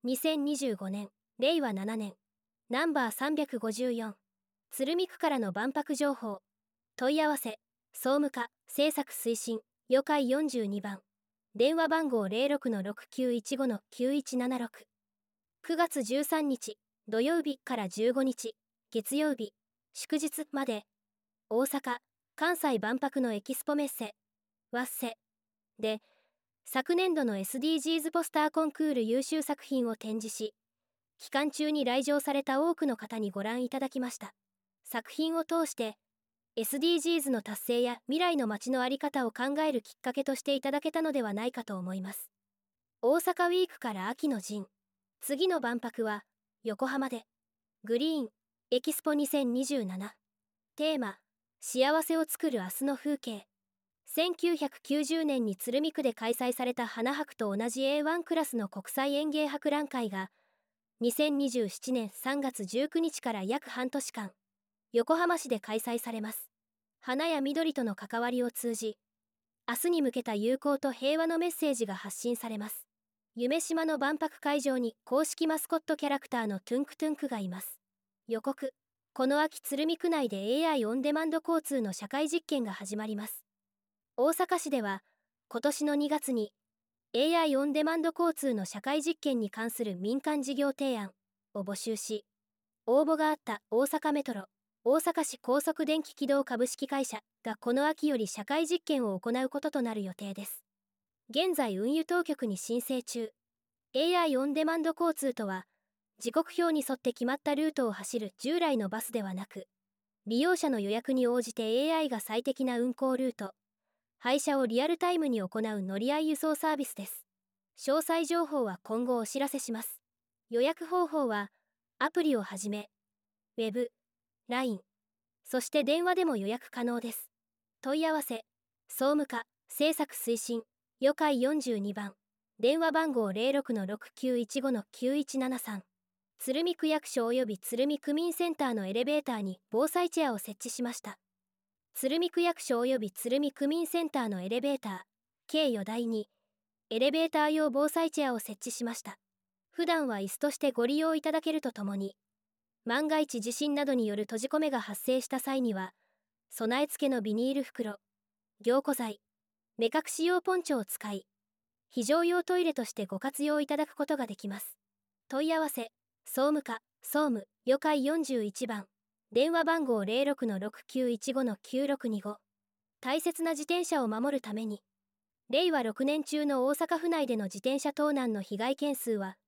2025年、令和7年、ナンバー354、鶴見区からの万博情報。問い合わせ、総務課、政策推進、予会42番。電話番号0695-9176。9月13日、土曜日から15日、月曜日、祝日まで、大阪・関西万博のエキスポメッセ、ワッセで、昨年度の SDGs ポスターコンクール優秀作品を展示し、期間中に来場された多くの方にご覧いただきました。作品を通して、SDGs の達成や未来の街の在り方を考えるきっかけとしていただけたのではないかと思います。大阪ウィークから秋の陣。次の万博は、横浜で、グリーン、エキスポ2027。テーマ、幸せを作る明日の風景。1990年に鶴見区で開催された花博と同じ A1 クラスの国際園芸博覧会が、2027年3月19日から約半年間、横浜市で開催されます。花や緑との関わりを通じ、明日に向けた友好と平和のメッセージが発信されます。夢洲の万博会場に公式マスコットキャラクターのトゥンクトゥンクがいます。予告、この秋鶴見区内で AI オンデマンド交通の社会実験が始まります。大阪市では、今年の2月に、AI オンデマンド交通の社会実験に関する民間事業提案を募集し、応募があった大阪メトロ、大阪市高速電気軌道株式会社がこの秋より社会実験を行うこととなる予定です。現在運輸当局に申請中。AI オンデマンド交通とは、時刻表に沿って決まったルートを走る従来のバスではなく、利用者の予約に応じて AI が最適な運行ルート、配車をリアルタイムに行う乗り合い輸送サービスです。詳細情報は今後お知らせします。予約方法は、アプリをはじめ、ウェブ、LINE、そして電話でも予約可能です。問い合わせ、総務課、政策推進、予会42番、電話番号0695-9173。鶴見区役所及び鶴見区民センターのエレベーターに防災チェアを設置しました。鶴見区役所及び鶴見区民センターのエレベーター、計4台に、エレベーター用防災チェアを設置しました。普段は椅子としてご利用いただけるとともに、万が一地震などによる閉じ込めが発生した際には、備え付けのビニール袋、凝固剤、目隠し用ポンチョを使い、非常用トイレとしてご活用いただくことができます。問い合わせ、総務課、総務、予会41番。電話番号0695-9625。大切な自転車を守るために、令和6年中の大阪府内での自転車盗難の被害件数は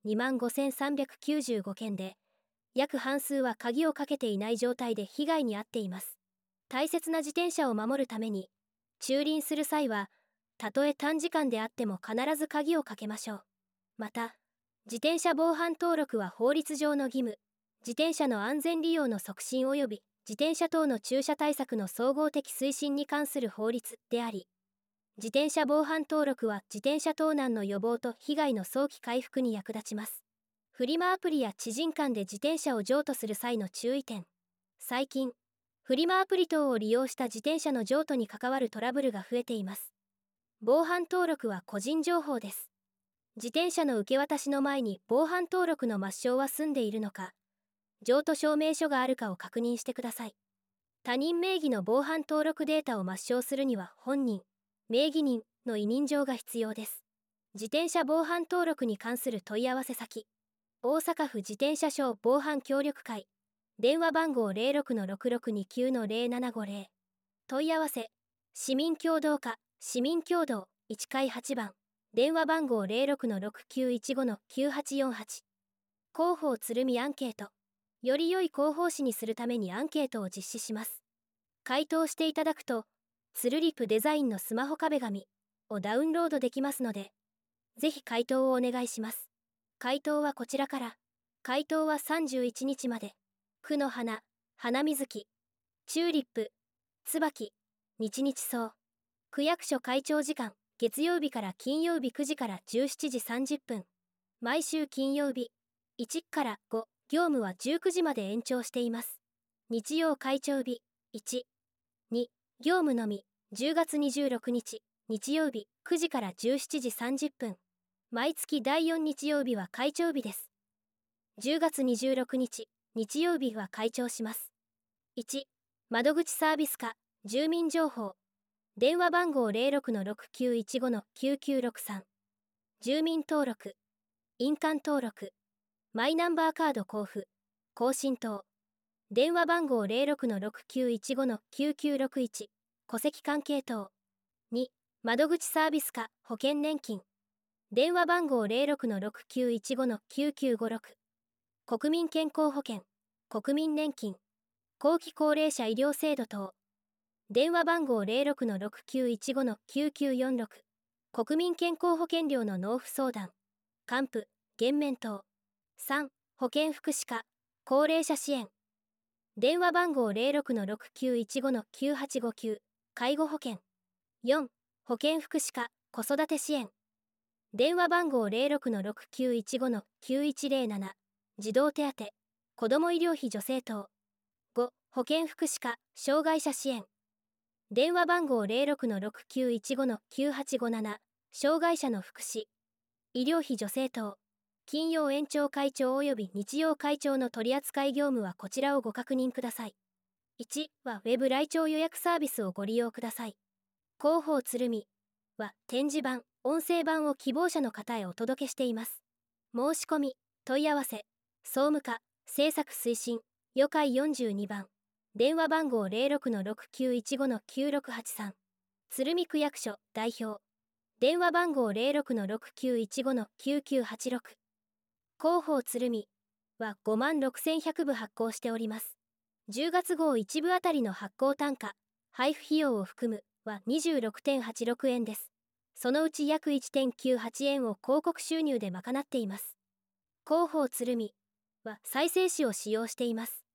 25,395件で、約半数は鍵をかけていない状態で被害に遭っています。大切な自転車を守るために、駐輪する際は、たとえ短時間であっても必ず鍵をかけましょう。また、自転車防犯登録は法律上の義務。自転車の安全利用の促進及び自転車等の駐車対策の総合的推進に関する法律であり、自転車防犯登録は自転車盗難の予防と被害の早期回復に役立ちます。フリマアプリや知人間で自転車を譲渡する際の注意点。最近、フリマアプリ等を利用した自転車の譲渡に関わるトラブルが増えています。防犯登録は個人情報です。自転車の受け渡しの前に防犯登録の抹消は済んでいるのか、譲渡証明書があるかを確認してください。他人名義の防犯登録データを抹消するには本人、名義人の委任状が必要です。自転車防犯登録に関する問い合わせ先、大阪府自転車証防犯協力会、電話番号06-6629-0750。問い合わせ、市民協働課、市民協働1階8番、電話番号06-6915-9848。広報鶴見アンケート。より良い広報誌にするためにアンケートを実施します。回答していただくと、ツルリプデザインのスマホ壁紙をダウンロードできますので、ぜひ回答をお願いします。回答はこちらから。回答は31日まで。区の花、花水木、チューリップ、椿、日々草。区役所開庁時間、月曜日から金曜日9時から17時30分。毎週金曜日、1から5。業務は19時まで延長しています。日曜開庁日、1、2、業務のみ、10月26日、日曜日、9時から17時30分。毎月第4日曜日は開庁日です。 10月26日、日曜日は開庁します。1、窓口サービス課、住民情報。電話番号0691599963。住民登録。印鑑登録。マイナンバーカード交付。更新等。電話番号0691599961。戸籍関係等。2、窓口サービス課、保険年金。電話番号06-6915-9956。国民健康保険、国民年金、後期高齢者医療制度等。電話番号06-6915-9946。国民健康保険料の納付相談、還付、減免等。3、保健福祉課、高齢者支援。電話番号06-6915-9859。介護保険。4、保健福祉課、子育て支援。電話番号06-6915-9107。児童手当、子ども医療費助成等。5、保健福祉課、障害者支援。電話番号06-6915-9857。障害者の福祉、医療費助成等。金曜延長会長及び日曜会長の取扱業務はこちらをご確認ください。1はウェブ来庁予約サービスをご利用ください。広報鶴見は展示版、音声版を希望者の方へお届けしています。申し込み、問い合わせ、総務課、制作推進、予会42番。電話番号06-6915-9683。鶴見区役所代表。電話番号06-6915-9986。広報鶴見は56,100部発行しております。10月号1部あたりの発行単価、配布費用を含むは 26.86 円です。そのうち約 1.98 円を広告収入で賄っています。広報鶴見は再生紙を使用しています。